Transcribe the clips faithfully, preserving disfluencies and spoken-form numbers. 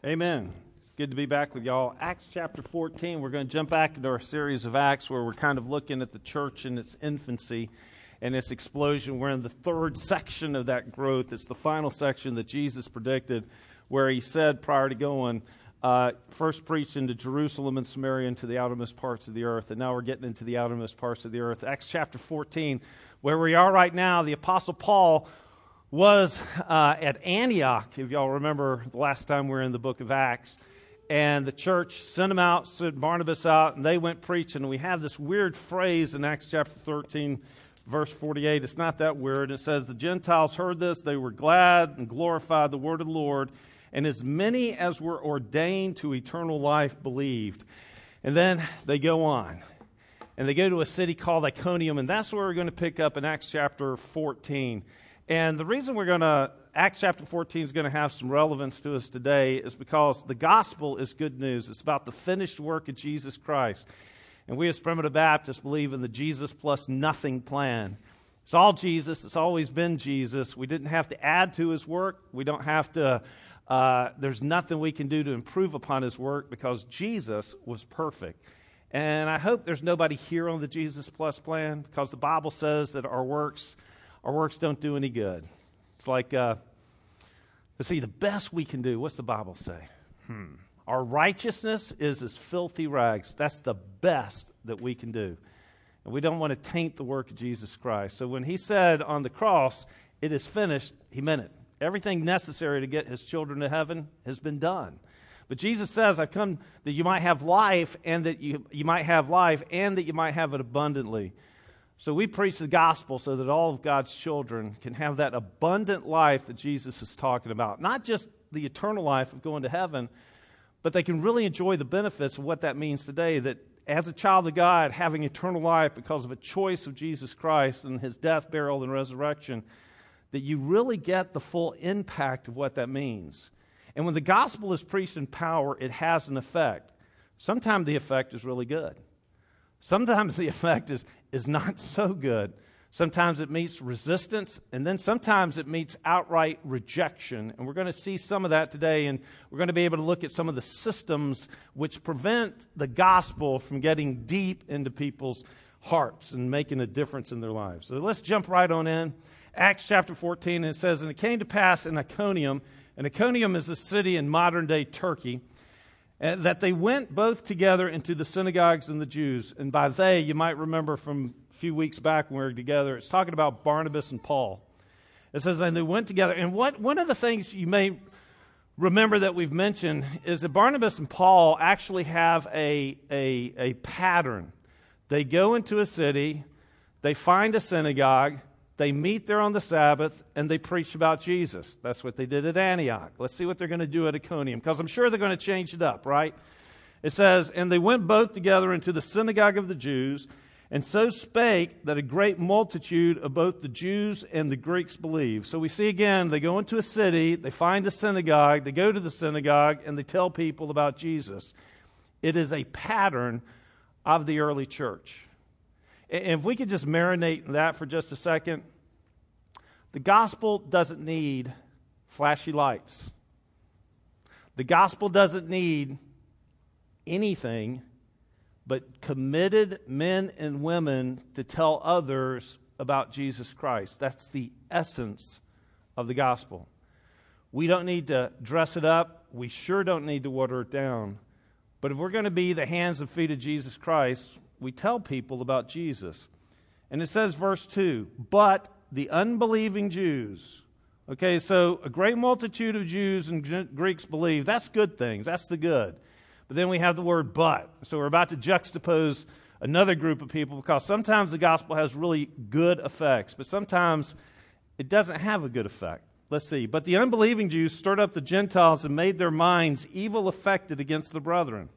Amen. It's good to be back with y'all. Acts chapter fourteen, we're going to jump back into our series of Acts where we're kind of looking at the church in its infancy and its explosion. We're in the third section of that growth. It's the final section that Jesus predicted where he said prior to going, uh, first preached into Jerusalem and Samaria and to the outermost parts of the earth. And now we're getting into the outermost parts of the earth. Acts chapter fourteen, where we are right now, the Apostle Paul was uh, at Antioch, if y'all remember the last time we were in the book of Acts. And the church sent him out, sent Barnabas out, and they went preaching. And we have this weird phrase in Acts chapter thirteen, verse forty-eight. It's not that weird. It says, the Gentiles heard this, they were glad and glorified the word of the Lord, and as many as were ordained to eternal life believed. And then they go on. And they go to a city called Iconium, and that's where we're going to pick up in Acts chapter fourteen. And the reason we're going to, Acts chapter fourteen is going to have some relevance to us today is because the gospel is good news. It's about the finished work of Jesus Christ. And we as Primitive Baptists believe in the Jesus plus nothing plan. It's all Jesus. It's always been Jesus. We didn't have to add to his work. We don't have to, uh, there's nothing we can do to improve upon his work because Jesus was perfect. And I hope there's nobody here on the Jesus plus plan because the Bible says that our works Our works don't do any good. It's like, uh, let's see, the best we can do, what's the Bible say? Hmm. Our righteousness is as filthy rags. That's the best that we can do. And we don't want to taint the work of Jesus Christ. So when he said on the cross, it is finished, he meant it. Everything necessary to get his children to heaven has been done. But Jesus says, I've come that you might have life and that you, you might have life and that you might have it abundantly. So we preach the gospel so that all of God's children can have that abundant life that Jesus is talking about. Not just the eternal life of going to heaven, but they can really enjoy the benefits of what that means today, that as a child of God, having eternal life because of a choice of Jesus Christ and his death, burial, and resurrection, that you really get the full impact of what that means. And when the gospel is preached in power, it has an effect. Sometimes the effect is really good. Sometimes the effect is, is not so good. Sometimes it meets resistance, and then sometimes it meets outright rejection. And we're going to see some of that today, and we're going to be able to look at some of the systems which prevent the gospel from getting deep into people's hearts and making a difference in their lives. So let's jump right on in. Acts chapter fourteen, and it says, and it came to pass in Iconium, and Iconium is a city in modern-day Turkey, Uh, that they went both together into the synagogues and the Jews. And by they, you might remember from a few weeks back when we were together, it's talking about Barnabas and Paul. It says, and they went together. And what one of the things you may remember that we've mentioned is that Barnabas and Paul actually have a, a, a pattern. They go into a city, they find a synagogue, they meet there on the Sabbath, and they preach about Jesus. That's what they did at Antioch. Let's see what they're going to do at Iconium, because I'm sure they're going to change it up, right? It says, and they went both together into the synagogue of the Jews, and so spake that a great multitude of both the Jews and the Greeks believed. So we see again, they go into a city, they find a synagogue, they go to the synagogue, and they tell people about Jesus. It is a pattern of the early church. If we could just marinate in that for just a second, the gospel doesn't need flashy lights. The gospel doesn't need anything but committed men and women to tell others about Jesus Christ. That's the essence of the gospel. We don't need to dress it up. We sure don't need to water it down. But if we're going to be the hands and feet of Jesus Christ, we tell people about Jesus. And it says, verse two, but the unbelieving Jews. Okay, so a great multitude of Jews and Greeks believe. That's good things. That's the good. But then we have the word but. So we're about to juxtapose another group of people because sometimes the gospel has really good effects, but sometimes it doesn't have a good effect. Let's see. But the unbelieving Jews stirred up the Gentiles and made their minds evil affected against the brethren.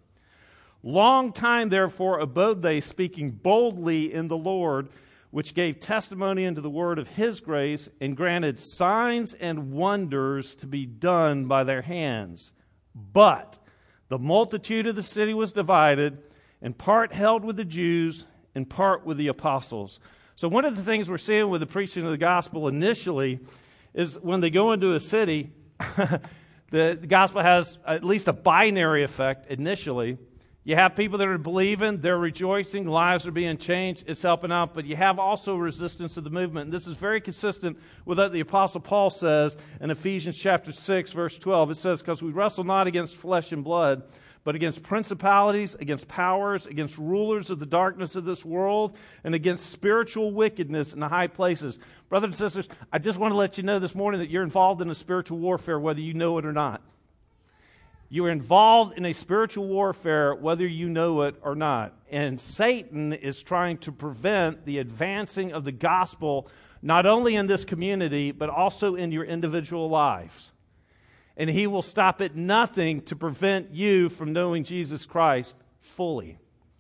Long time, therefore, abode they, speaking boldly in the Lord, which gave testimony unto the word of his grace, and granted signs and wonders to be done by their hands. But the multitude of the city was divided, and part held with the Jews, and part with the apostles. So one of the things we're seeing with the preaching of the gospel initially is when they go into a city, The, the gospel has at least a binary effect initially. You have people that are believing, they're rejoicing, lives are being changed, it's helping out, but you have also resistance to the movement. And this is very consistent with what the Apostle Paul says in Ephesians chapter six, verse twelve. It says, because we wrestle not against flesh and blood, but against principalities, against powers, against rulers of the darkness of this world, and against spiritual wickedness in the high places. Brothers and sisters, I just want to let you know this morning that you're involved in a spiritual warfare, whether you know it or not. You are involved in a spiritual warfare, whether you know it or not. And Satan is trying to prevent the advancing of the gospel, not only in this community, but also in your individual lives. And he will stop at nothing to prevent you from knowing Jesus Christ fully.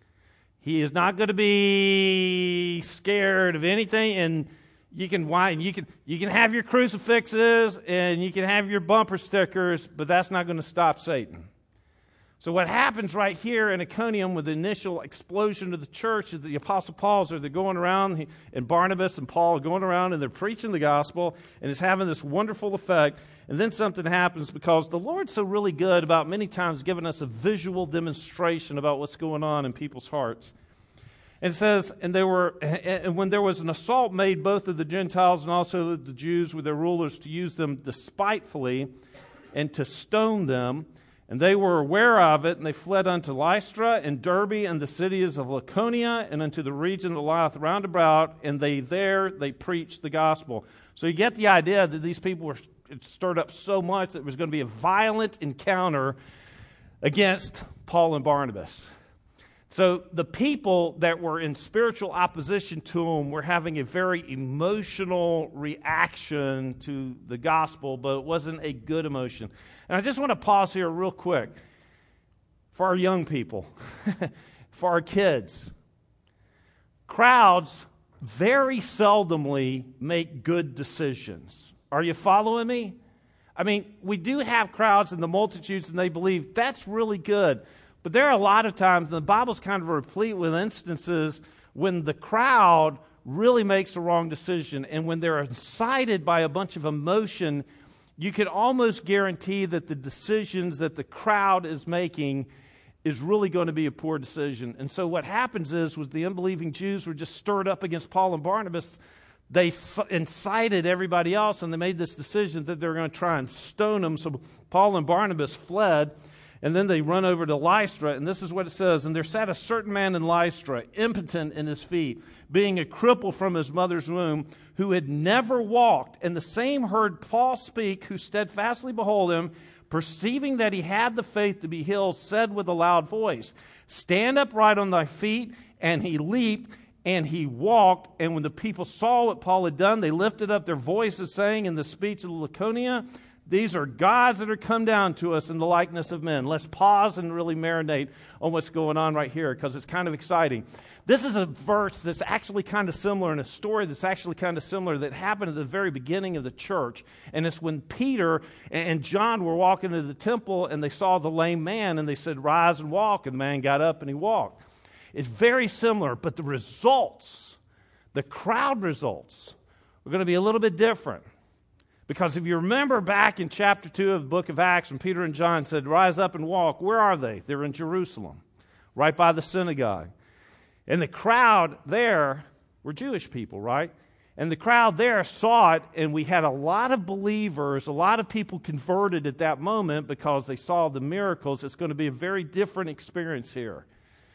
He is not going to be scared of anything, and you can whine, you can you can have your crucifixes and you can have your bumper stickers, but that's not going to stop Satan. So what happens right here in Iconium with the initial explosion of the church is the Apostle Paul's are they're going around, and Barnabas and Paul are going around and they're preaching the gospel, and it's having this wonderful effect. And then something happens because the Lord's so really good about many times giving us a visual demonstration about what's going on in people's hearts. And it says, and they were, and when there was an assault made both of the Gentiles and also the Jews with their rulers to use them despitefully and to stone them, and they were aware of it, and they fled unto Lystra and Derbe and the cities of Laconia and unto the region that lieth round about, and they there they preached the gospel. So you get the idea that these people were stirred up so much that it was going to be a violent encounter against Paul and Barnabas. So the people that were in spiritual opposition to him were having a very emotional reaction to the gospel, but it wasn't a good emotion. And I just want to pause here real quick for our young people, for our kids. Crowds very seldomly make good decisions. Are you following me? I mean, we do have crowds and the multitudes, and they believe that's really good. But there are a lot of times, and the Bible's kind of replete with instances when the crowd really makes the wrong decision. And when they're incited by a bunch of emotion, you can almost guarantee that the decisions that the crowd is making is really going to be a poor decision. And so what happens is, with the unbelieving Jews were just stirred up against Paul and Barnabas, they incited everybody else, and they made this decision that they were going to try and stone them. So Paul and Barnabas fled. And then they run over to Lystra, and this is what it says. And there sat a certain man in Lystra, impotent in his feet, being a cripple from his mother's womb, who had never walked. And the same heard Paul speak, who steadfastly behold him, perceiving that he had the faith to be healed, said with a loud voice, stand upright on thy feet. And he leaped, and he walked. And when the people saw what Paul had done, they lifted up their voices, saying in the speech of Laconia, these are gods that are come down to us in the likeness of men. Let's pause and really marinate on what's going on right here, because it's kind of exciting. This is a verse that's actually kind of similar, and a story that's actually kind of similar that happened at the very beginning of the church. And it's when Peter and John were walking into the temple, and they saw the lame man, and they said, rise and walk. And the man got up and he walked. It's very similar, but the results, the crowd results, are going to be a little bit different. Because if you remember back in chapter two of the book of Acts, when Peter and John said, rise up and walk, where are they? They're in Jerusalem, right by the synagogue. And the crowd there were Jewish people, right? And the crowd there saw it, and we had a lot of believers, a lot of people converted at that moment because they saw the miracles. It's going to be a very different experience here.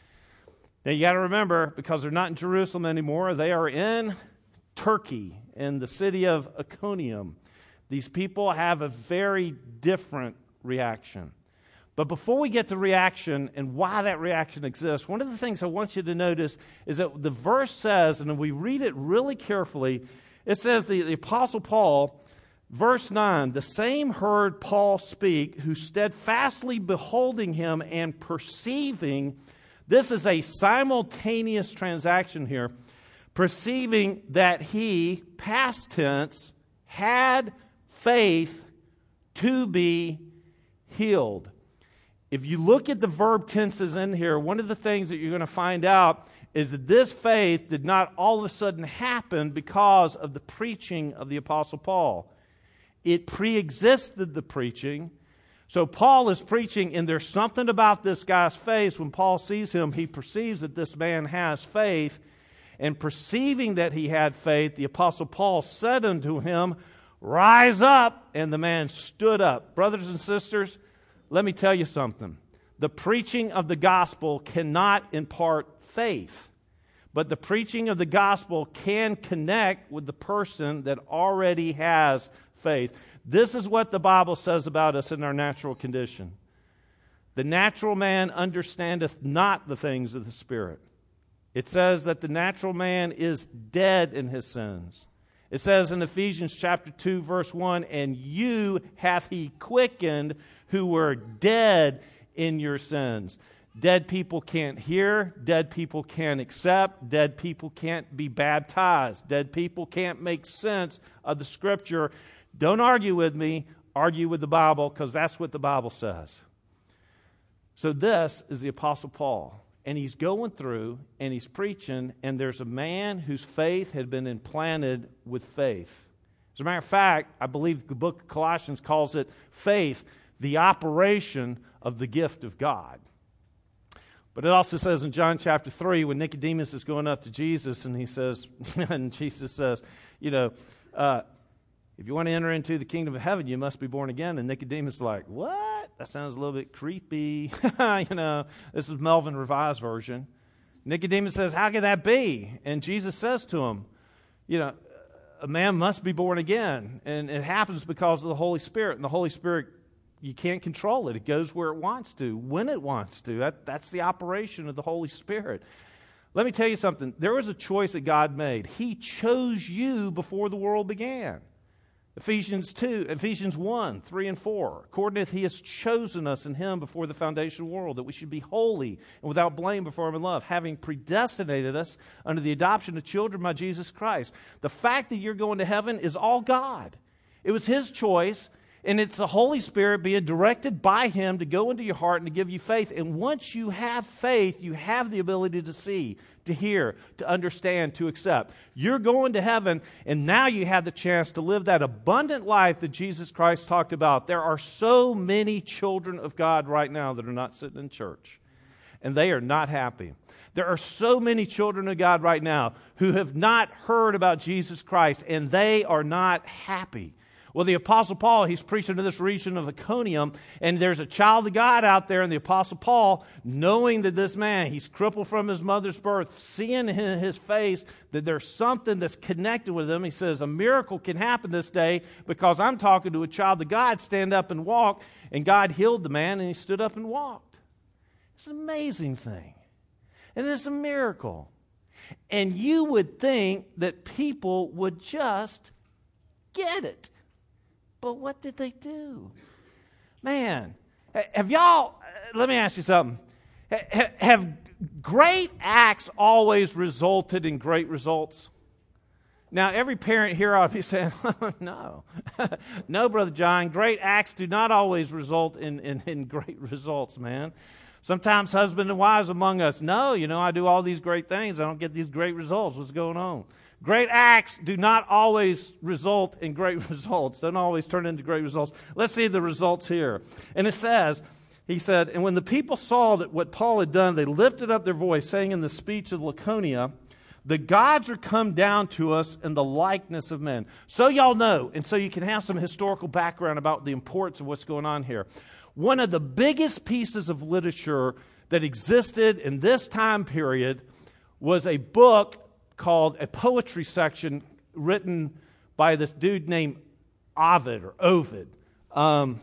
Now you got to remember, because they're not in Jerusalem anymore, they are in Turkey, in the city of Iconium. These people have a very different reaction. But before we get to reaction and why that reaction exists, one of the things I want you to notice is that the verse says, and we read it really carefully, it says the, the Apostle Paul, verse nine, the same heard Paul speak, who steadfastly beholding him and perceiving, this is a simultaneous transaction here, perceiving that he, past tense, had faith to be healed. If you look at the verb tenses in here, one of the things that you're going to find out is that this faith did not all of a sudden happen because of the preaching of the Apostle Paul. It pre-existed the preaching, So Paul is preaching, and there's something about this guy's face. When Paul sees him, he perceives that this man has faith. And perceiving that he had faith, the Apostle Paul said unto him, rise up. And the man stood up. Brothers and sisters, let me tell you something. The preaching of the gospel cannot impart faith. But the preaching of the gospel can connect with the person that already has faith. This is what the Bible says about us in our natural condition. The natural man understandeth not the things of the Spirit. It says that the natural man is dead in his sins. It says in Ephesians chapter two, verse one, and you hath he quickened who were dead in your sins. Dead people can't hear. Dead people can't accept. Dead people can't be baptized. Dead people can't make sense of the Scripture. Don't argue with me. Argue with the Bible, because that's what the Bible says. So this is the Apostle Paul. And he's going through and he's preaching, and there's a man whose faith had been implanted with faith. As a matter of fact, I believe the book of Colossians calls it faith, the operation of the gift of God. But it also says in John chapter three, when Nicodemus is going up to Jesus, and he says, and Jesus says, you know, uh, if you want to enter into the kingdom of heaven, you must be born again. And Nicodemus is like, what? That sounds a little bit creepy. you know, this is Melvin Revised Version. Nicodemus says, how can that be? And Jesus says to him, you know, a man must be born again. And it happens because of the Holy Spirit. And the Holy Spirit, you can't control it. It goes where it wants to, when it wants to. That, that's the operation of the Holy Spirit. Let me tell you something. There was a choice that God made. He chose you before the world began. Ephesians two, Ephesians one, three and four. According to he has chosen us in him before the foundation of the world, that we should be holy and without blame before him in love, having predestinated us unto the adoption of children by Jesus Christ. The fact that you're going to heaven is all God. It was his choice, and it's the Holy Spirit being directed by him to go into your heart and to give you faith. And once you have faith, you have the ability to see, to hear, to understand, to accept. You're going to heaven, and now you have the chance to live that abundant life that Jesus Christ talked about. There are so many children of God right now that are not sitting in church, and they are not happy. There are so many children of God right now who have not heard about Jesus Christ, and they are not happy. Well, the Apostle Paul, he's preaching to this region of Iconium, and there's a child of God out there, and the Apostle Paul, knowing that this man, he's crippled from his mother's birth, seeing in his face that there's something that's connected with him, he says, a miracle can happen this day because I'm talking to a child of God, stand up and walk, and God healed the man, and he stood up and walked. It's an amazing thing, and it's a miracle. And you would think that people would just get it. But what did they do? Man, have y'all, let me ask you something. Have great acts always resulted in great results? Now, every parent here ought to be saying, no. No, Brother John, great acts do not always result in, in, in great results, man. Sometimes husbands and wives among us, no, you know, I do all these great things. I don't get these great results. What's going on? Great acts do not always result in great results. Don't always turn into great results. Let's see the results here. And it says, he said, and when the people saw that what Paul had done, they lifted up their voice, saying in the speech of Laconia, the gods are come down to us in the likeness of men. So y'all know, and so you can have some historical background about the importance of what's going on here. One of the biggest pieces of literature that existed in this time period was a book called a poetry section written by this dude named Ovid or Ovid. Um,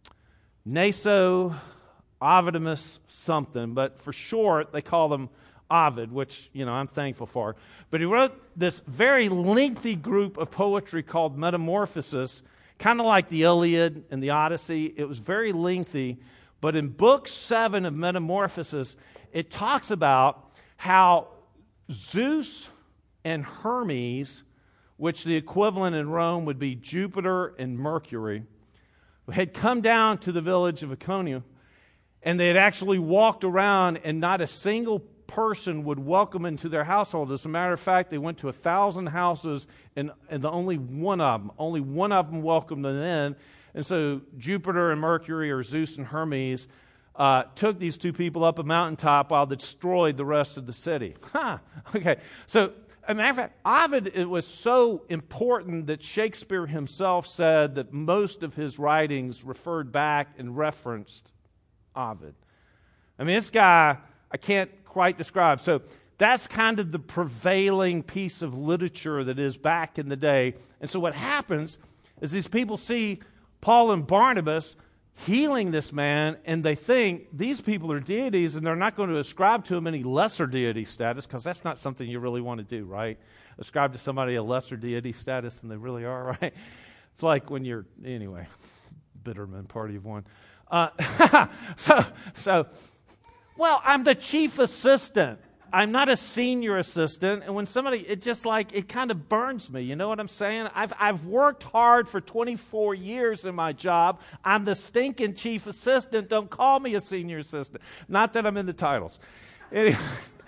Naso, Ovidimus something, but for short they call him Ovid, which, you know, I'm thankful for. But he wrote this very lengthy group of poetry called Metamorphosis, kind of like the Iliad and the Odyssey. It was very lengthy, but in book seven of Metamorphosis, it talks about how Zeus and Hermes, which the equivalent in Rome would be Jupiter and Mercury, had come down to the village of Iconium, and they had actually walked around, and not a single person would welcome into their household. As a matter of fact, they went to a thousand houses, and, and the only one of them, only one of them welcomed them in. And so Jupiter and Mercury, or Zeus and Hermes, uh, took these two people up a mountaintop while they destroyed the rest of the city. Huh. Okay. So, as a matter of fact, Ovid, it was so important that Shakespeare himself said that most of his writings referred back and referenced Ovid. I mean, this guy, I can't quite describe. So that's kind of the prevailing piece of literature that is back in the day. And so what happens is these people see Paul and Barnabas healing this man, and they think these people are deities, and they're not going to ascribe to him any lesser deity status, because that's not something you really want to do, right? Ascribe to somebody a lesser deity status than they really are, right? It's like when you're, anyway, Bitterman, party of one. Uh, so, so, well, I'm the chief assistant. I'm not a senior assistant, and when somebody, it just like, it kind of burns me, you know what I'm saying? I've I've worked hard for twenty-four years in my job. I'm the stinking chief assistant. Don't call me a senior assistant. Not that I'm in the titles. Anyway.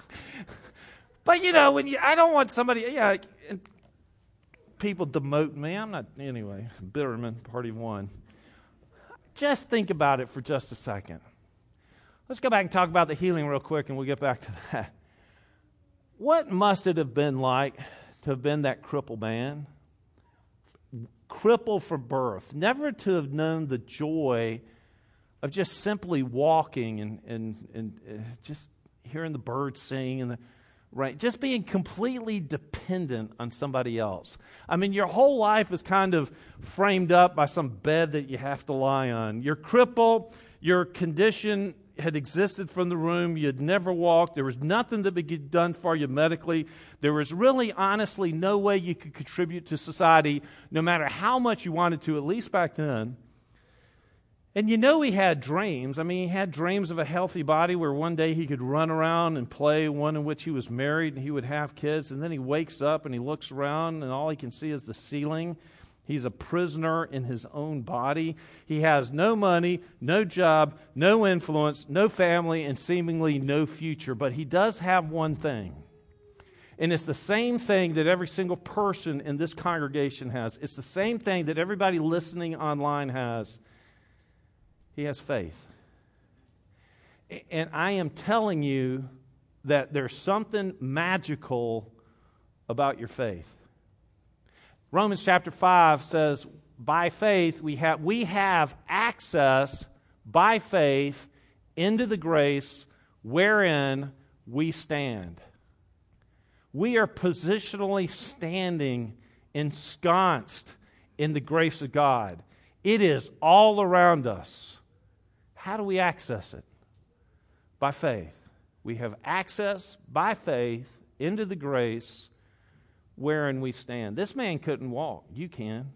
But, you know, when you, I don't want somebody, yeah, people demote me. I'm not, anyway, Bitterman, party one. Just think about it for just a second. Let's go back and talk about the healing real quick, and we'll get back to that. What must it have been like to have been that crippled man? Crippled from birth. Never to have known the joy of just simply walking and, and, and uh, just hearing the birds sing and the right, just being completely dependent on somebody else. I mean, your whole life is kind of framed up by some bed that you have to lie on. You're crippled, your condition had existed from the room, you had never walked, there was nothing that could be done for you medically, there was really, honestly, no way you could contribute to society, no matter how much you wanted to, at least back then. And you know he had dreams. I mean, he had dreams of a healthy body where one day he could run around and play, one in which he was married and he would have kids, and then he wakes up and he looks around and all he can see is the ceiling. He's a prisoner in his own body. He has no money, no job, no influence, no family, and seemingly no future. But he does have one thing. And it's the same thing that every single person in this congregation has. It's the same thing that everybody listening online has. He has faith. And I am telling you that there's something magical about your faith. Romans chapter five says, by faith we have we have access by faith into the grace wherein we stand. We are positionally standing ensconced in the grace of God. It is all around us. How do we access it? By faith. We have access by faith into the grace wherein we stand. This man couldn't walk. You can.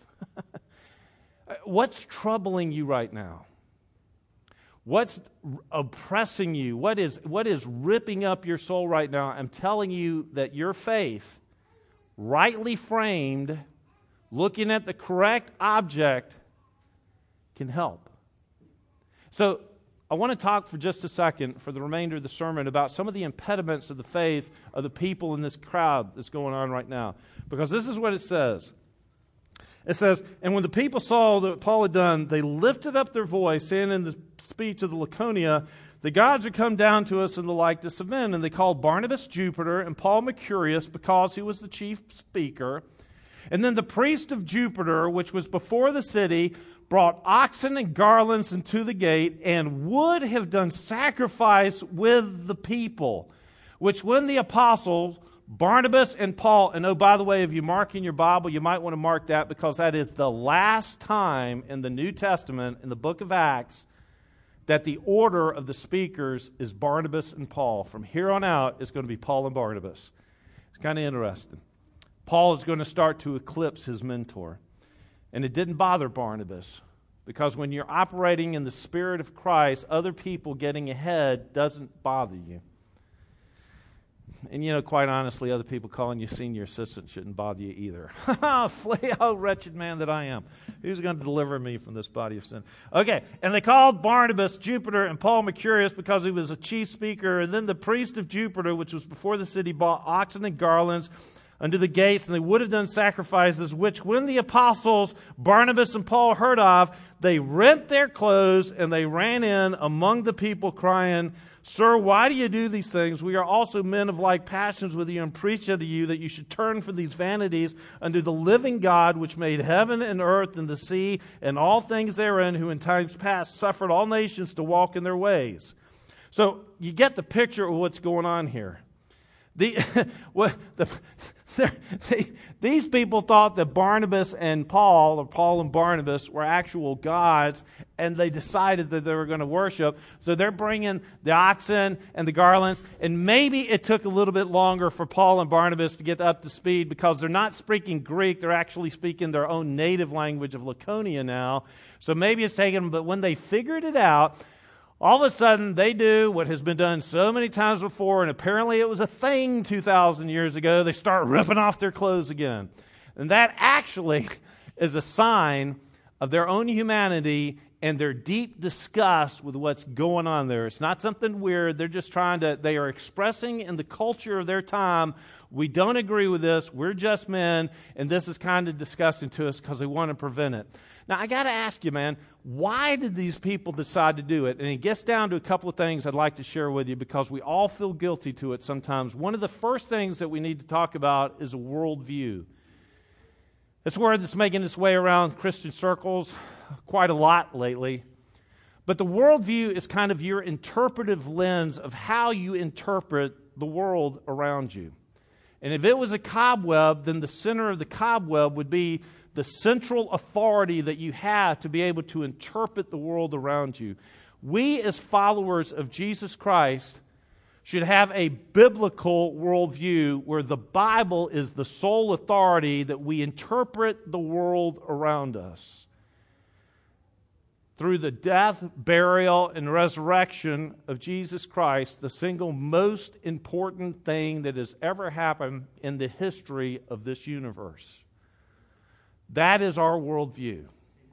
What's troubling you right now? What's oppressing you? What is, what is ripping up your soul right now? I'm telling you that your faith, rightly framed, looking at the correct object, can help. So, I want to talk for just a second, for the remainder of the sermon, about some of the impediments of the faith of the people in this crowd that's going on right now. Because this is what it says. It says, and when the people saw what Paul had done, they lifted up their voice, saying in the speech of the Laconia, the gods are come down to us in the likeness of men. And they called Barnabas Jupiter and Paul Mercurius, because he was the chief speaker. And then the priest of Jupiter, which was before the city, brought oxen and garlands into the gate, and would have done sacrifice with the people. Which when the apostles, Barnabas and Paul, and oh, by the way, if you mark in your Bible, you might want to mark that, because that is the last time in the New Testament, in the book of Acts, that the order of the speakers is Barnabas and Paul. From here on out, it's going to be Paul and Barnabas. It's kind of interesting. Paul is going to start to eclipse his mentor. And it didn't bother Barnabas, because when you're operating in the Spirit of Christ, other people getting ahead doesn't bother you. And, you know, quite honestly, other people calling you senior assistant shouldn't bother you either. Flee, oh, wretched man that I am. Who's going to deliver me from this body of sin? Okay, and they called Barnabas Jupiter and Paul Mercurius, because he was a chief speaker. And then the priest of Jupiter, which was before the city, bought oxen and garlands unto the gates, and they would have done sacrifices, which when the apostles Barnabas and Paul heard of, they rent their clothes, and they ran in among the people, crying, Sir, why do you do these things? We are also men of like passions with you, and preach unto you that you should turn from these vanities unto the living God, which made heaven and earth and the sea and all things therein, who in times past suffered all nations to walk in their ways. So you get the picture of what's going on here. The, what, the, they, these people thought that Barnabas and Paul, or Paul and Barnabas, were actual gods, and they decided that they were going to worship. So they're bringing the oxen and the garlands, and maybe it took a little bit longer for Paul and Barnabas to get up to speed because they're not speaking Greek, they're actually speaking their own native language of Laconia now. So maybe it's taken them, but when they figured it out, all of a sudden, they do what has been done so many times before, and apparently it was a thing two thousand years ago. They start ripping off their clothes again. And that actually is a sign of their own humanity and their deep disgust with what's going on there. It's not something weird. They're just trying to, they are expressing in the culture of their time, we don't agree with this, we're just men, and this is kind of disgusting to us because they want to prevent it. Now, I got to ask you, man, why did these people decide to do it? And it gets down to a couple of things I'd like to share with you because we all feel guilty to it sometimes. One of the first things that we need to talk about is a worldview. It's a word that's making its way around Christian circles quite a lot lately. But the worldview is kind of your interpretive lens of how you interpret the world around you. And if it was a cobweb, then the center of the cobweb would be the central authority that you have to be able to interpret the world around you. We as followers of Jesus Christ should have a biblical worldview where the Bible is the sole authority that we interpret the world around us. Through the death, burial, and resurrection of Jesus Christ, the single most important thing that has ever happened in the history of this universe. That is our worldview.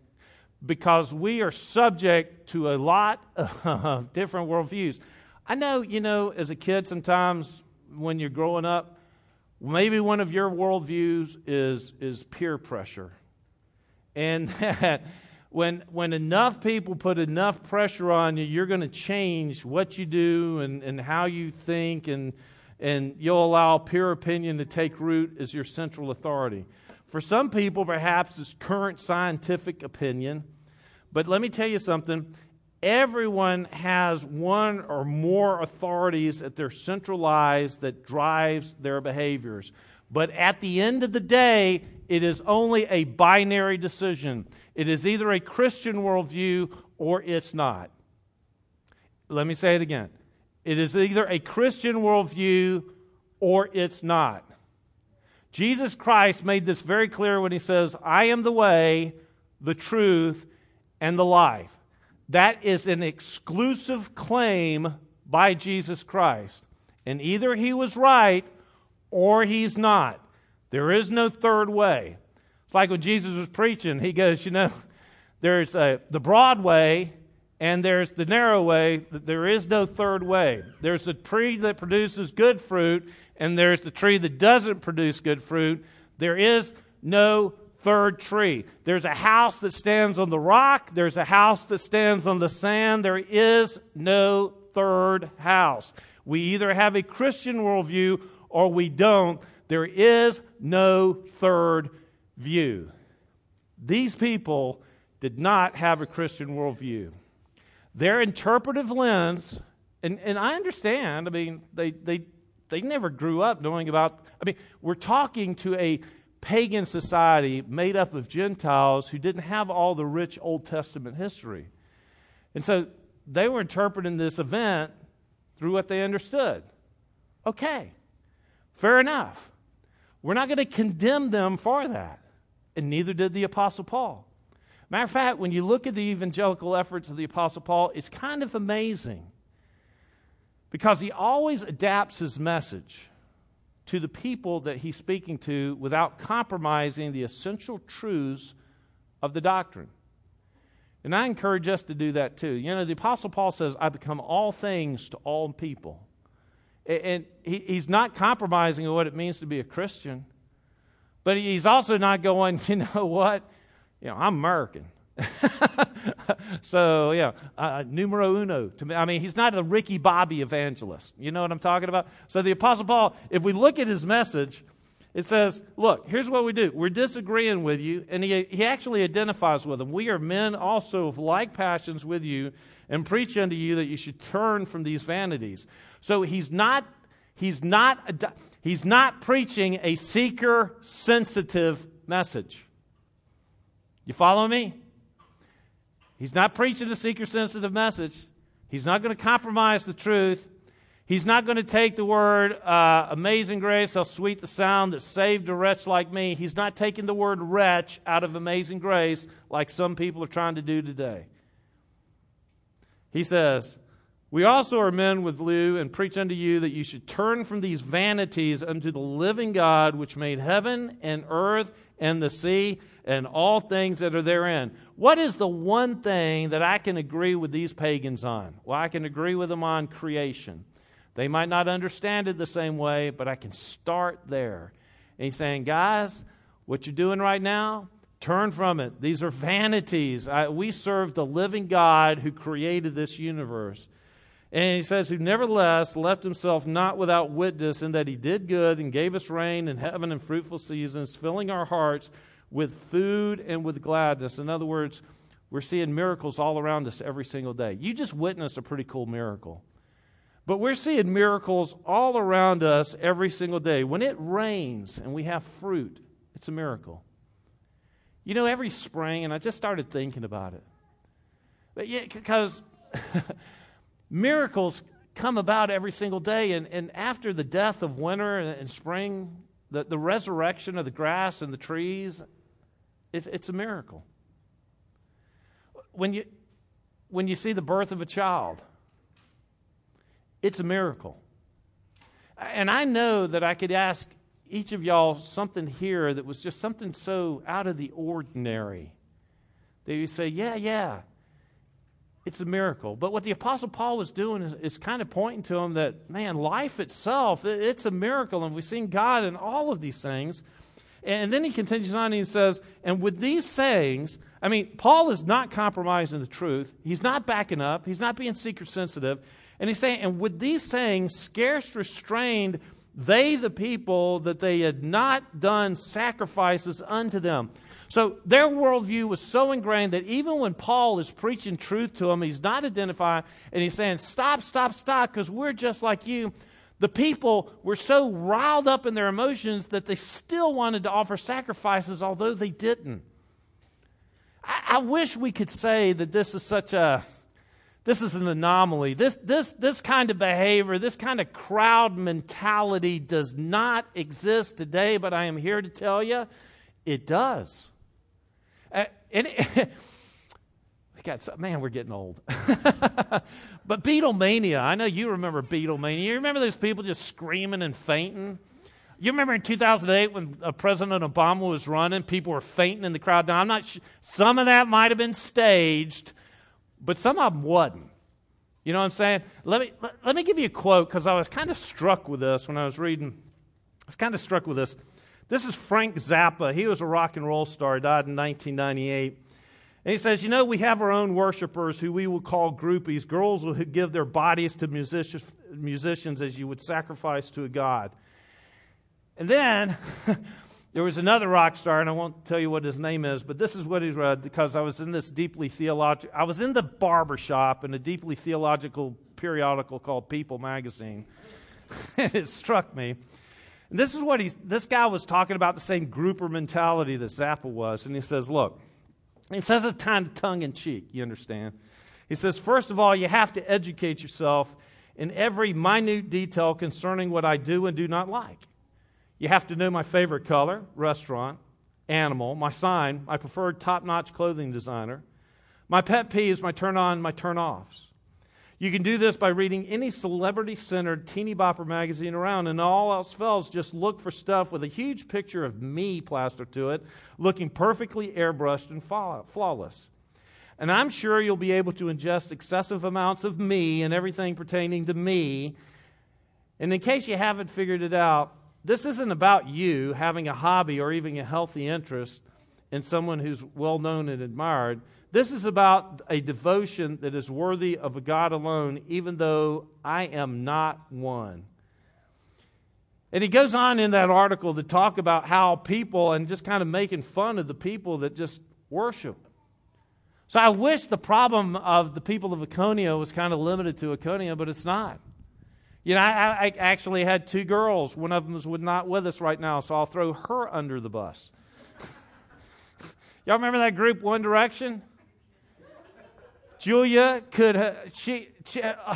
Because we are subject to a lot of different worldviews. I know, you know, as a kid sometimes when you're growing up, maybe one of your worldviews is, is peer pressure. And that when, when enough people put enough pressure on you, you're going to change what you do and, and how you think, and, and you'll allow peer opinion to take root as your central authority. For some people, perhaps it's current scientific opinion. But let me tell you something. Everyone has one or more authorities at their central lives that drives their behaviors. But at the end of the day, it is only a binary decision. It is either a Christian worldview or it's not. Let me say it again. It is either a Christian worldview or it's not. Jesus Christ made this very clear when he says, I am the way, the truth, and the life. That is an exclusive claim by Jesus Christ. And either he was right or he's not. There is no third way. It's like when Jesus was preaching, he goes, you know, there's a, the broad way and there's the narrow way. There is no third way. There's a tree that produces good fruit, and there's the tree that doesn't produce good fruit. There is no third tree. There's a house that stands on the rock. There's a house that stands on the sand. There is no third house. We either have a Christian worldview or we don't. There is no third view. These people did not have a Christian worldview. Their interpretive lens, and, and I understand, I mean, they, they They never grew up knowing about, I mean, we're talking to a pagan society made up of Gentiles who didn't have all the rich Old Testament history. And so they were interpreting this event through what they understood. Okay, fair enough. We're not going to condemn them for that. And neither did the Apostle Paul. Matter of fact, when you look at the evangelical efforts of the Apostle Paul, it's kind of amazing. Because he always adapts his message to the people that he's speaking to without compromising the essential truths of the doctrine. And I encourage us to do that too. You know, the Apostle Paul says, I become all things to all people. And he, he's not compromising on what it means to be a Christian. But he's also not going, you know what? You know, I'm American. So, yeah, uh, numero uno. To me, I mean, he's not a Ricky Bobby evangelist. You know what I'm talking about? So the Apostle Paul, if we look at his message, it says, look, here's what we do. We're disagreeing with you, and he, he actually identifies with them. We are men also of like passions with you, and preach unto you that you should turn from these vanities. So he's not, he's not, he's not preaching a seeker-sensitive message. You follow me? He's not preaching a seeker-sensitive message. He's not going to compromise the truth. He's not going to take the word, uh, amazing grace, how sweet the sound that saved a wretch like me. He's not taking the word wretch out of amazing grace like some people are trying to do today. He says, we also are men with you and preach unto you that you should turn from these vanities unto the living God, which made heaven and earth and the sea and all things that are therein. What is the one thing that I can agree with these pagans on? Well, I can agree with them on creation. They might not understand it the same way, but I can start there. And he's saying, guys, what you're doing right now, turn from it. These are vanities. I, we serve the living God who created this universe. And he says, who nevertheless left himself not without witness, in that he did good and gave us rain in heaven and fruitful seasons, filling our hearts with food and with gladness. In other words, we're seeing miracles all around us every single day. You just witnessed a pretty cool miracle. But we're seeing miracles all around us every single day. When it rains and we have fruit, it's a miracle. You know, every spring, and I just started thinking about it. But yeah, because miracles come about every single day. And, and after the death of winter and, and spring, the, the resurrection of the grass and the trees, it's, it's a miracle. When you, when you see the birth of a child, it's a miracle. And I know that I could ask each of y'all something here that was just something so out of the ordinary that you say, yeah, yeah, it's a miracle. But what the Apostle Paul was doing is, is kind of pointing to him that, man, life itself, it, it's a miracle. And we've seen God in all of these things. And then he continues on and he says, and with these sayings, I mean, Paul is not compromising the truth. He's not backing up. He's not being seeker sensitive. And he's saying, and with these sayings, scarce restrained they the people that they had not done sacrifices unto them. So their worldview was so ingrained that even when Paul is preaching truth to them, he's not identifying, and he's saying, stop, stop, stop, because we're just like you. The people were so riled up in their emotions that they still wanted to offer sacrifices, although they didn't. I, I wish we could say that this is such a... This is an anomaly. This, this, this kind of behavior, this kind of crowd mentality does not exist today, but I am here to tell you it does. Uh, and it, God, man, we're getting old. But Beatlemania, I know you remember Beatlemania. You remember those people just screaming and fainting? You remember in two thousand eight when uh, President Obama was running, people were fainting in the crowd. Now, I'm not sure. Some of that might have been staged, but some of them wasn't. You know what I'm saying? Let me let, let me give you a quote, because I was kind of struck with this when I was reading. I was kind of struck with this. This is Frank Zappa. He was a rock and roll star. He died in nineteen ninety-eight. And he says, you know, we have our own worshipers who we will call groupies, girls who give their bodies to musicians, musicians as you would sacrifice to a god. And then there was another rock star, and I won't tell you what his name is, but this is what he read, because I was in this deeply theological, I was in the barber shop in a deeply theological periodical called People magazine. And it struck me. And this is what he's, this guy was talking about, the same grouper mentality that Zappa was. And he says, look, he says it kind of tongue-in-cheek, you understand. He says, first of all, you have to educate yourself in every minute detail concerning what I do and do not like. You have to know my favorite color, restaurant, animal, my sign, my preferred top-notch clothing designer, my pet peeves, my turn-on, my turn-offs. You can do this by reading any celebrity-centered teeny-bopper magazine around, and all else fails, just look for stuff with a huge picture of me plastered to it, looking perfectly airbrushed and flawless. And I'm sure you'll be able to ingest excessive amounts of me and everything pertaining to me. And in case you haven't figured it out, this isn't about you having a hobby or even a healthy interest in someone who's well known and admired. This is about a devotion that is worthy of a God alone, even though I am not one. And he goes on in that article to talk about how people, and just kind of making fun of the people that just worship. So I wish the problem of the people of Iconia was kind of limited to Iconia, but it's not. You know, I, I actually had two girls. One of them is not with us right now, so I'll throw her under the bus. Y'all remember that group, One Direction? Julia could have, she, she, uh,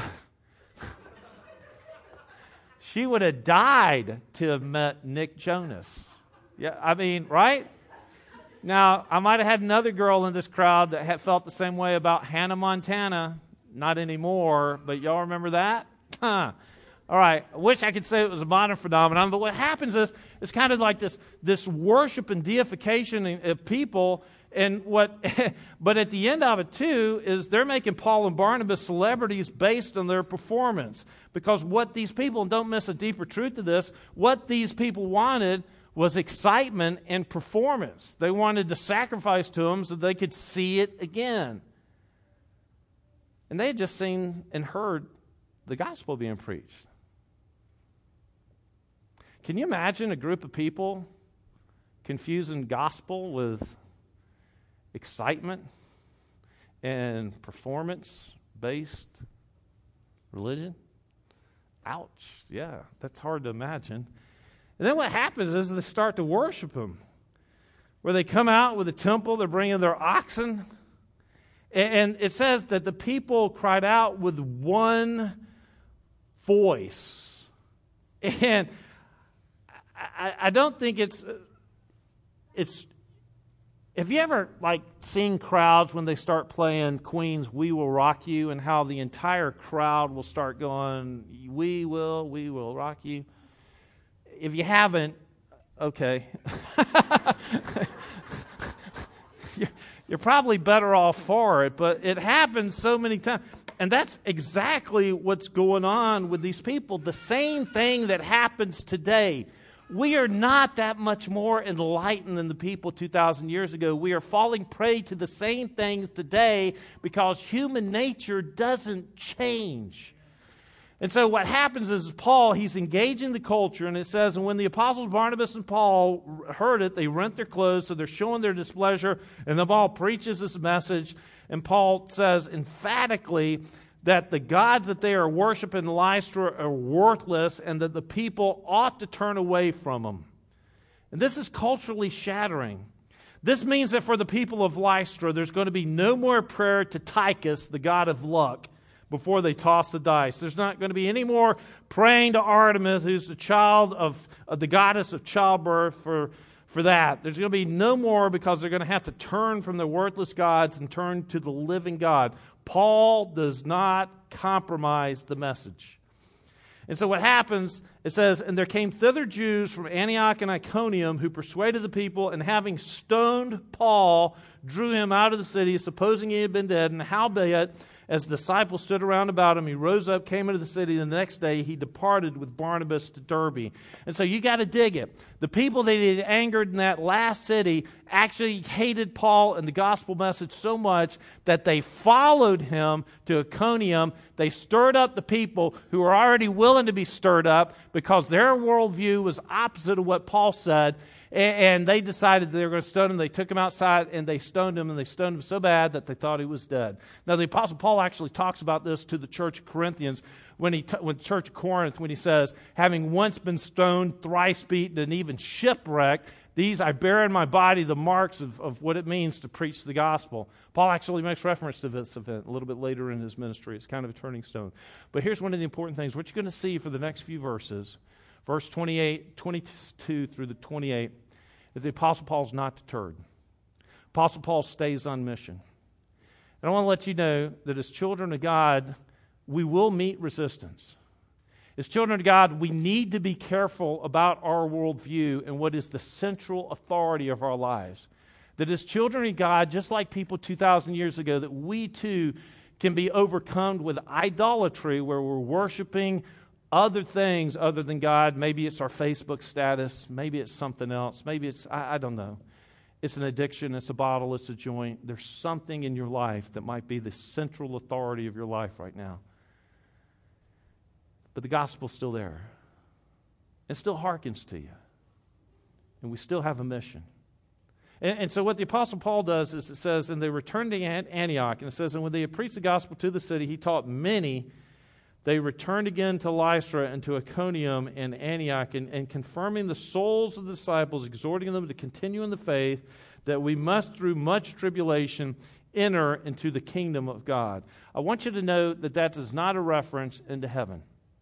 she would have died to have met Nick Jonas. Yeah, I mean, right? Now, I might have had another girl in this crowd that had felt the same way about Hannah Montana. Not anymore, but y'all remember that? Huh. All right, I wish I could say it was a modern phenomenon, but what happens is it's kind of like this, this worship and deification of people. And what, but at the end of it too is they're making Paul and Barnabas celebrities based on their performance. Because what these people, and don't miss a deeper truth to this, what these people wanted was excitement and performance. They wanted to sacrifice to them so they could see it again. And they had just seen and heard the gospel being preached. Can you imagine a group of people confusing gospel with excitement and performance-based religion? Ouch. Yeah, that's hard to imagine. And then what happens is they start to worship him. Where they come out with a temple, they're bringing their oxen. And it says that the people cried out with one voice. And I, I don't think it's, it's, have you ever, like, seen crowds when they start playing Queen's We Will Rock You, and how the entire crowd will start going, we will, we will rock you? If you haven't, okay. you're, you're probably better off for it, but it happens so many times. And that's exactly what's going on with these people. The same thing that happens today. We are not that much more enlightened than the people two thousand years ago. We are falling prey to the same things today because human nature doesn't change. And so what happens is Paul, he's engaging the culture, and it says, and when the apostles Barnabas and Paul heard it, they rent their clothes, so they're showing their displeasure, and then Paul preaches this message, and Paul says emphatically that the gods that they are worshiping in Lystra are worthless, and that the people ought to turn away from them. And this is culturally shattering. This means that for the people of Lystra, there's going to be no more prayer to Tychus, the god of luck, before they toss the dice. There's not going to be any more praying to Artemis, who's the child of, of the goddess of childbirth, for, for that. There's going to be no more, because they're going to have to turn from the worthless gods and turn to the living God. Paul does not compromise the message. And so what happens, it says, and there came thither Jews from Antioch and Iconium who persuaded the people, and having stoned Paul, drew him out of the city, supposing he had been dead. And howbeit, as the disciples stood around about him, he rose up, came into the city, and the next day he departed with Barnabas to Derbe. And so you got to dig it. The people that he had angered in that last city actually hated Paul and the gospel message so much that they followed him to Iconium. They stirred up the people who were already willing to be stirred up because their worldview was opposite of what Paul said. And they decided they were going to stone him. They took him outside and they stoned him, and they stoned him so bad that they thought he was dead. Now, the Apostle Paul actually talks about this to the church of Corinthians, when he, t- when the church of Corinth, when he says, having once been stoned, thrice beaten, and even shipwrecked, these I bear in my body the marks of, of what it means to preach the gospel. Paul actually makes reference to this event a little bit later in his ministry. It's kind of a turning stone. But here's one of the important things. What you're going to see for the next few verses, verse twenty-eight, twenty-two through the twenty-eight, is the Apostle Paul's not deterred. Apostle Paul stays on mission. And I want to let you know that as children of God, we will meet resistance. As children of God, we need to be careful about our worldview and what is the central authority of our lives. That as children of God, just like people two thousand years ago, that we too can be overcome with idolatry, where we're worshiping other things other than God. Maybe it's our Facebook status. Maybe it's something else. Maybe it's, I, I don't know. It's an addiction. It's a bottle. It's a joint. There's something in your life that might be the central authority of your life right now. But the gospel's still there. It still harkens to you. And we still have a mission. And, and so what the Apostle Paul does is it says, and they returned to Antioch, and it says, and when they had preached the gospel to the city, he taught many. They returned again to Lystra and to Iconium and Antioch, and, and confirming the souls of the disciples, exhorting them to continue in the faith, that we must through much tribulation enter into the kingdom of God. I want you to know that that is not a reference into heaven.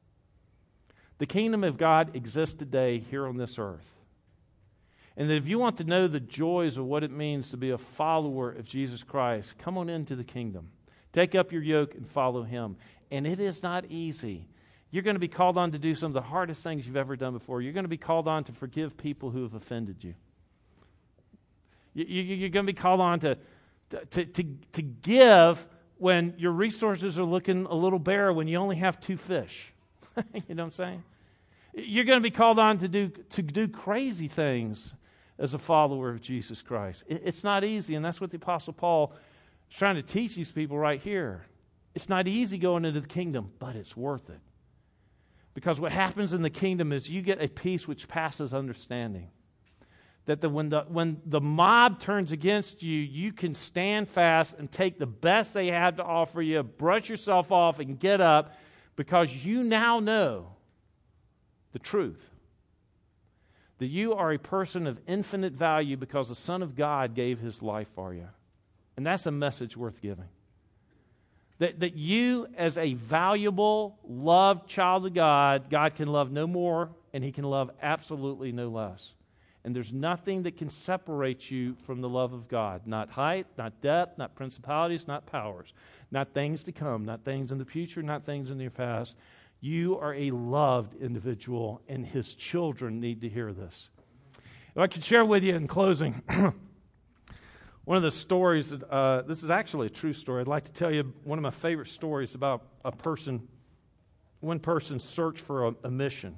The kingdom of God exists today here on this earth. And that if you want to know the joys of what it means to be a follower of Jesus Christ, come on into the kingdom. Take up your yoke and follow Him. And it is not easy. You're going to be called on to do some of the hardest things you've ever done before. You're going to be called on to forgive people who have offended you. you, you you're going to be called on to, to, to, to give when your resources are looking a little bare, when you only have two fish. You know what I'm saying? You're going to be called on to do to do crazy things as a follower of Jesus Christ. It, it's not easy, and that's what the Apostle Paul is trying to teach these people right here. It's not easy going into the kingdom, but it's worth it. Because what happens in the kingdom is you get a peace which passes understanding. That the, when, the, when the mob turns against you, you can stand fast and take the best they have to offer you, brush yourself off, and get up, because you now know the truth. That you are a person of infinite value because the Son of God gave His life for you. And that's a message worth giving. That, that you, as a valuable, loved child of God, God can love no more, and He can love absolutely no less. And there's nothing that can separate you from the love of God. Not height, not depth, not principalities, not powers. Not things to come, not things in the future, not things in the past. You are a loved individual, and His children need to hear this. If I could share with you in closing, one of the stories, that, uh, this is actually a true story. I'd like to tell you one of my favorite stories about a person, one person's search for a, a mission.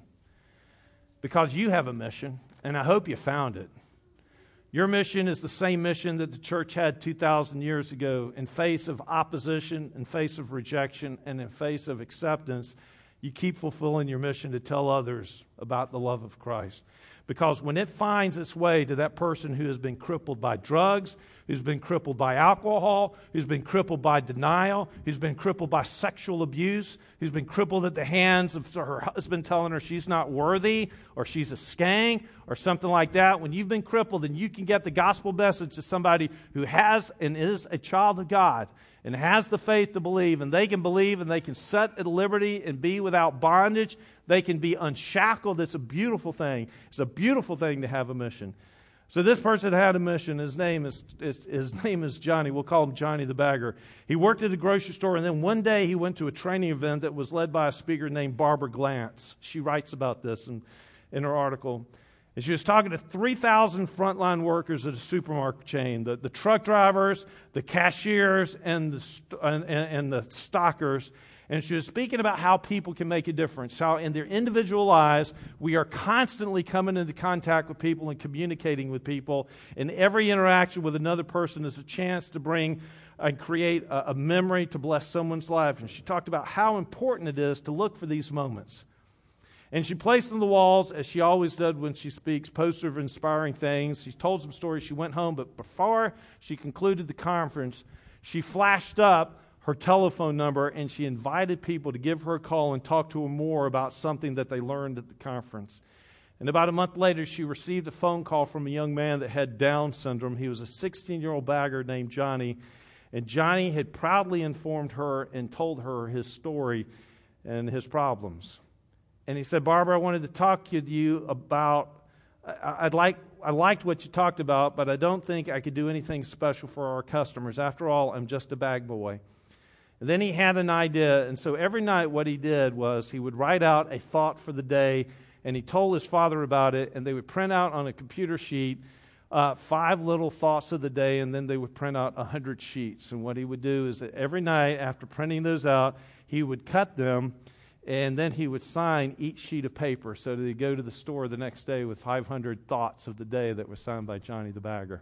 Because you have a mission, and I hope you found it. Your mission is the same mission that the church had two thousand years ago. In face of opposition, in face of rejection, and in face of acceptance, you keep fulfilling your mission to tell others about the love of Christ. Because when it finds its way to that person who has been crippled by drugs, who's been crippled by alcohol, who's been crippled by denial, who's been crippled by sexual abuse, who's been crippled at the hands of her husband telling her she's not worthy, or she's a skank, or something like that, when you've been crippled and you can get the gospel message to somebody who has and is a child of God, and has the faith to believe, and they can believe, and they can set at liberty and be without bondage. They can be unshackled. It's a beautiful thing. It's a beautiful thing to have a mission. So this person had a mission. His name is, is his name is Johnny. We'll call him Johnny the Bagger. He worked at a grocery store, and then one day he went to a training event that was led by a speaker named Barbara Glantz. She writes about this in, in her article. And she was talking to three thousand frontline workers at a supermarket chain, the, the truck drivers, the cashiers, and the, and, and the stockers. And she was speaking about how people can make a difference, how in their individual lives we are constantly coming into contact with people and communicating with people. And every interaction with another person is a chance to bring and create a, a memory to bless someone's life. And she talked about how important it is to look for these moments. And she placed on the walls, as she always did when she speaks, posters of inspiring things. She told some stories. She went home, but before she concluded the conference, she flashed up her telephone number, and she invited people to give her a call and talk to her more about something that they learned at the conference. And about a month later, she received a phone call from a young man that had Down syndrome. He was a sixteen-year-old bagger named Johnny, and Johnny had proudly informed her and told her his story and his problems. And he said, Barbara, I wanted to talk to you about, I'd like, I liked what you talked about, but I don't think I could do anything special for our customers. After all, I'm just a bag boy. And then he had an idea, and so every night what he did was he would write out a thought for the day, and he told his father about it, and they would print out on a computer sheet uh, five little thoughts of the day, and then they would print out a hundred sheets. And what he would do is that every night after printing those out, he would cut them And then he would sign each sheet of paper so that he'd go to the store the next day with five hundred thoughts of the day that were signed by Johnny the Bagger.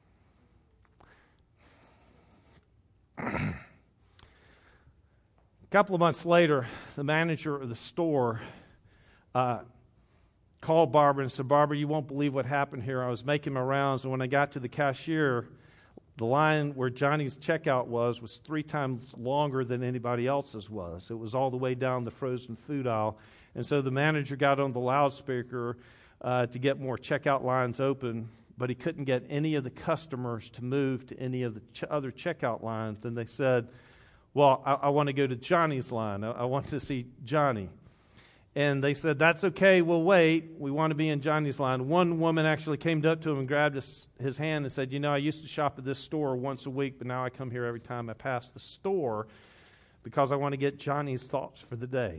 A couple of months later, the manager of the store uh, called Barbara and said, "Barbara, you won't believe what happened here. I was making my rounds, and when I got to the cashier, the line where Johnny's checkout was was three times longer than anybody else's was. It was all the way down the frozen food aisle. And so the manager got on the loudspeaker uh, to get more checkout lines open, but he couldn't get any of the customers to move to any of the ch- other checkout lines. Then they said, well, I, I want to go to Johnny's line. I, I want to see Johnny. And they said, that's okay, we'll wait. We want to be in Johnny's line. One woman actually came up to him and grabbed his, his hand and said, you know, I used to shop at this store once a week, but now I come here every time I pass the store because I want to get Johnny's thoughts for the day.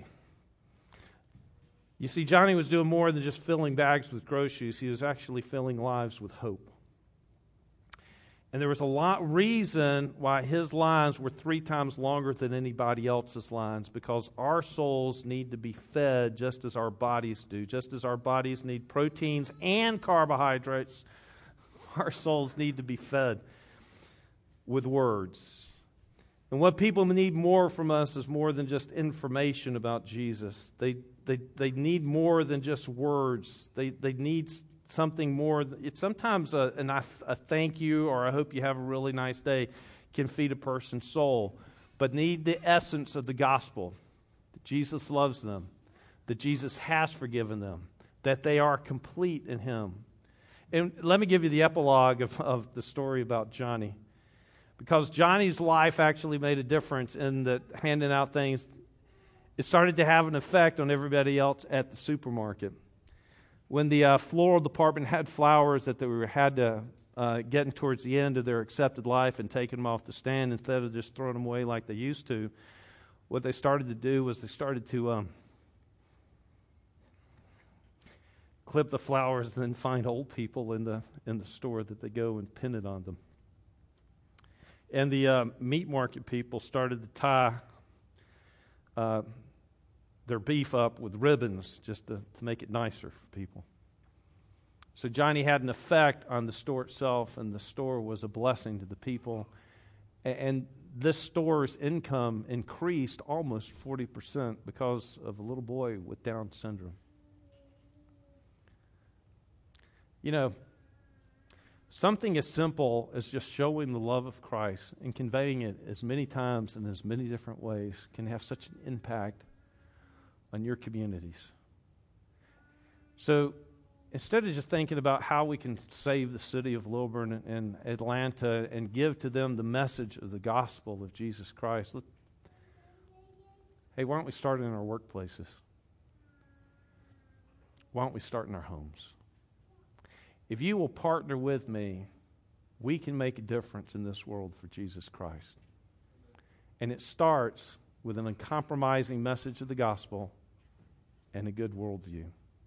You see, Johnny was doing more than just filling bags with groceries. He was actually filling lives with hope. And there was a lot reason why his lines were three times longer than anybody else's lines, because our souls need to be fed just as our bodies do. Just as our bodies need proteins and carbohydrates, our souls need to be fed with words. And what people need more from us is more than just information about Jesus. They they they need more than just words. They they need something more. It's sometimes a, an, a thank you or I hope you have a really nice day can feed a person's soul, but need the essence of the gospel, that Jesus loves them, that Jesus has forgiven them, that they are complete in Him. And let me give you the epilogue of, of the story about Johnny, because Johnny's life actually made a difference in that handing out things. It started to have an effect on everybody else at the supermarket. When the uh, floral department had flowers that they were, had to uh, getting towards the end of their accepted life and taking them off the stand instead of just throwing them away like they used to, what they started to do was they started to um, clip the flowers and then find old people in the in the store that they go and pin it on them. And the uh, meat market people started to tie uh, their beef up with ribbons just to, to make it nicer for people. So Johnny had an effect on the store itself, and the store was a blessing to the people. And, and this store's income increased almost forty percent because of a little boy with Down syndrome. You know, something as simple as just showing the love of Christ and conveying it as many times in as many different ways can have such an impact on your communities. So instead of just thinking about how we can save the city of Lilburn and Atlanta and give to them the message of the gospel of Jesus Christ, let, hey, why don't we start in our workplaces? Why don't we start in our homes? If you will partner with me, we can make a difference in this world for Jesus Christ. And it starts with an uncompromising message of the gospel and a good worldview.